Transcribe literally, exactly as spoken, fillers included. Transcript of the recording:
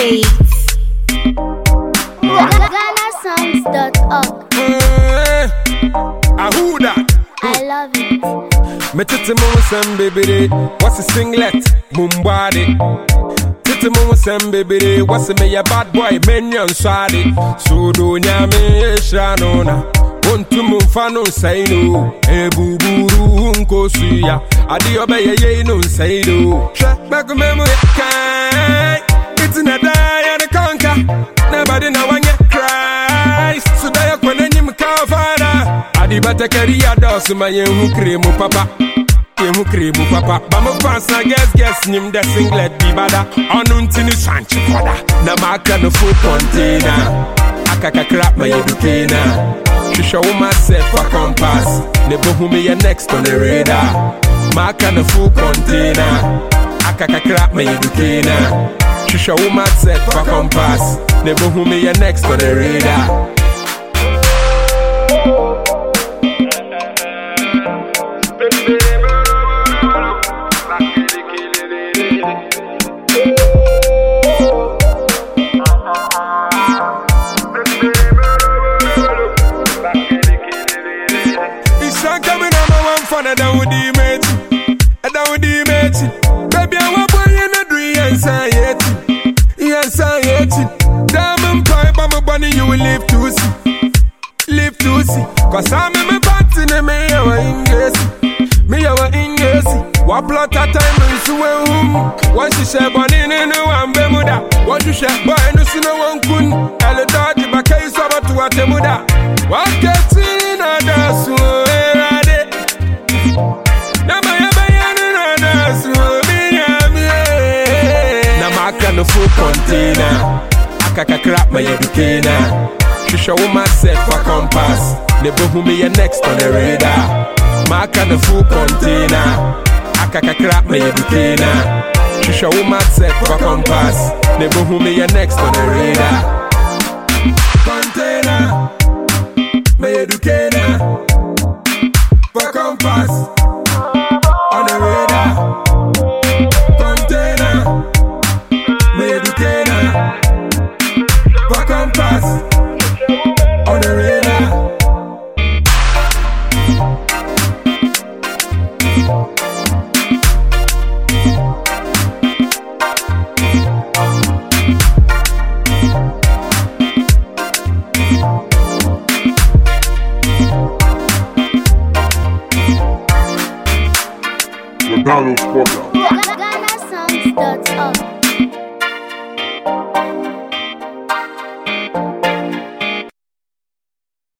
beats. Ghana songs dot org. I who that? I love it. Me titi mo sem baby, what's a singlet? Mumbadi. Titi mo sem baby, what's a me a bad boy? Menyon swadi. So do nyame shanona. Ontu mufano say no. E buburu unko suya. Adi obeye ye no say no. She back memo kai. It's in a die and a conquer. Nobody know when you cry. So that you can name Kavana. Adi bata career does my young cream papa. You cream papa. Bama fansa guess guess nim the singlet be bada. Onuntini sanchi koda. Namaka no full container. Akaka crap my educator. She show myself a compass. Never who me next on the radar. Mark and a full container. Akaka crap my educator. She show myself a compass. Never who me next on the radar. That would be mate, that would be mate. Baby, I want boy in a dream anxiety, anxiety. Diamond pipe, I'm a bunny, you will live to see, live to see. Cause I'm in my party, me our English, me our English. What plot at time is home. Once you say bunny, no one bemuda. Once you say boy, no see no one kun. I'll dodge my case over to a temuda. What gets in a dance? No full container. Akaka crap my educator. She show myself a compass. Never who me next on the radar. Maka no full container. Akaka crap my educator. She show myself a compass. Never who me next on the radar. Container. My educator. For compass. On the radar. On the radar. Ghana songs dot org.